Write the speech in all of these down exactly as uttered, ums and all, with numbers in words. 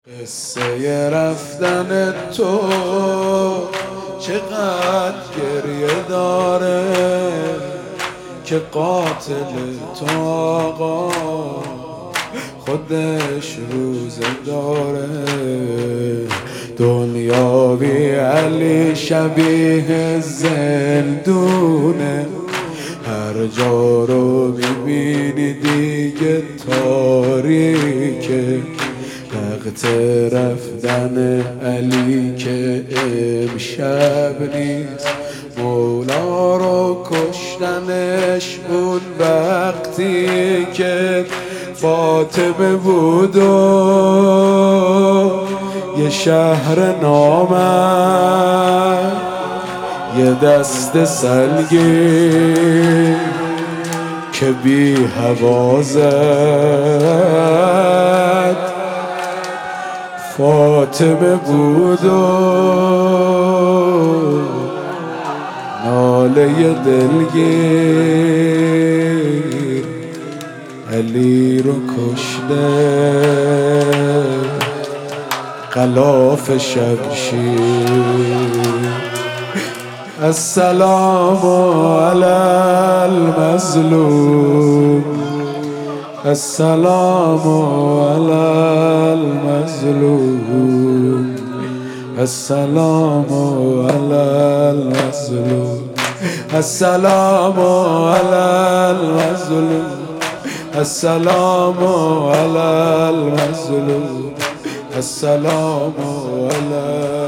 قصه رفتن تو چقدر گریه داره که قاتل تو آقا خودش روزه داره. دنیا بی علی شبیه زندونه، هر جا رو میبینی دیگه تاریکه. وقت رفتن علی که امشب نیست، مولا رو کشتنش اون وقتی که فاطمه بود و یه شهر نامم یه دست سلگی که بی هوا زد. فاطمه بود و ناله دلگیر علی رو کشته غلاف شمشیر. السلام علی المظلوم، السلام علی المظلوم، السلام علی المظلوم، السلام علی المظلوم، السلام علی المظلوم، السلام علی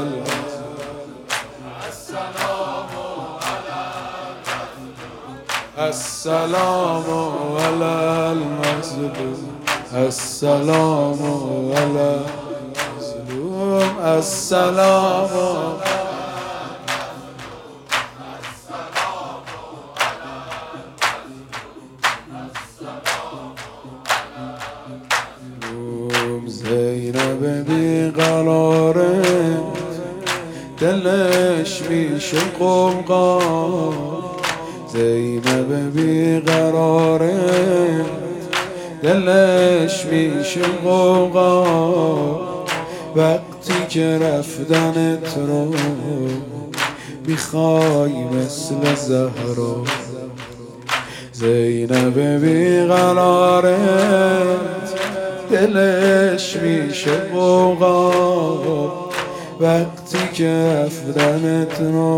السلام علی المظلوم، السلام علی المظلوم، السلام زینب بیقراره دلش میشه قوقا، زینب بیقراره دلش میشه غوغا. وقتی که رفتنت رو میخوای مثل زهرا، زینب بیقراره دلش میشه غوغا. وقتی که رفتنت رو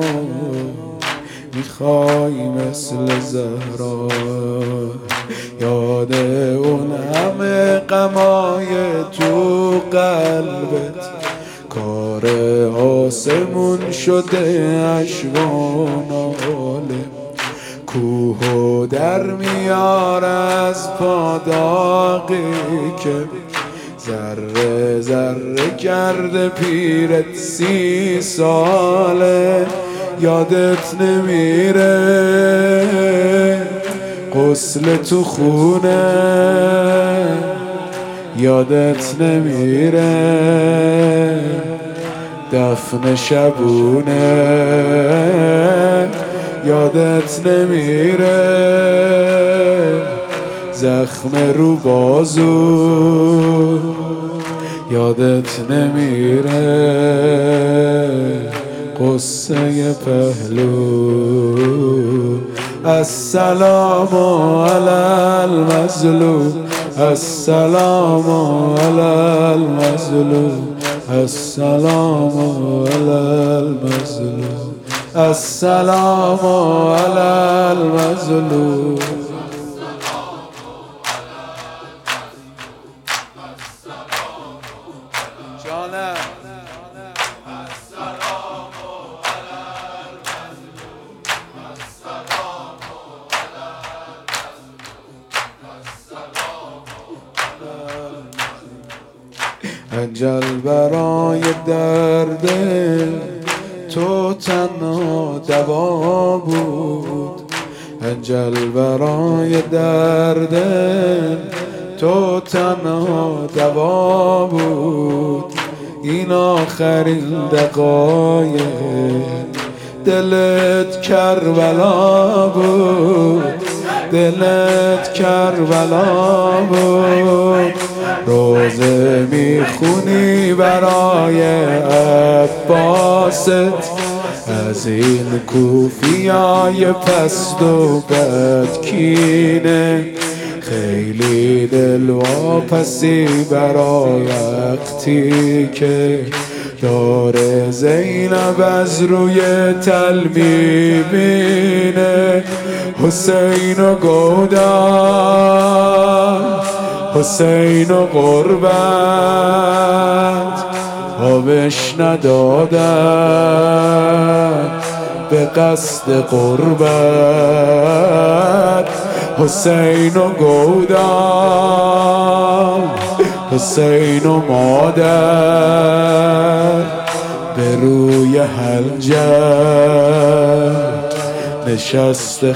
میخوای مثل زهرا، یاد اون همه غمای تو قلبت کار آسمون شده اشوان آله. کوهو در میار از پاداقی که ذره ذره کرده پیرت سی ساله. یادت نمیره غسل تو خونه، یادت نمیره دفن شبونه، یادت نمیره زخم رو بازو، یادت نمیره قصه پهلو. السلام علی المظلوم، السلام علی المظلوم، السلام علی المظلوم، السلام علی المظلوم. جانم اجل برای درد تو تنها دوا بود، اجل برای درد تو تنها دوا بود. این آخرین دقایق دلت کربلا بود، دلت کربلا بود، روزه میخونی برای عباست، از این کوفیای پست و بدکینه خیلی دلواپسی برای وقتی که یار زینب از روی تل میبینه. حسین و گودال، حسین و غربت، آبش ندادن به قصد قربت. حسین و گودال، حسین و مادر، به روی حنجر نشست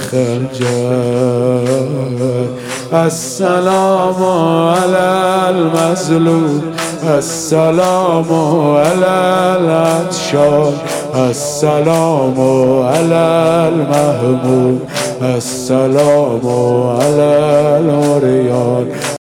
خنجر. السلام علی المظلوم، السلام علی العطشان، السلام علی المهموم، السلام علی العریان.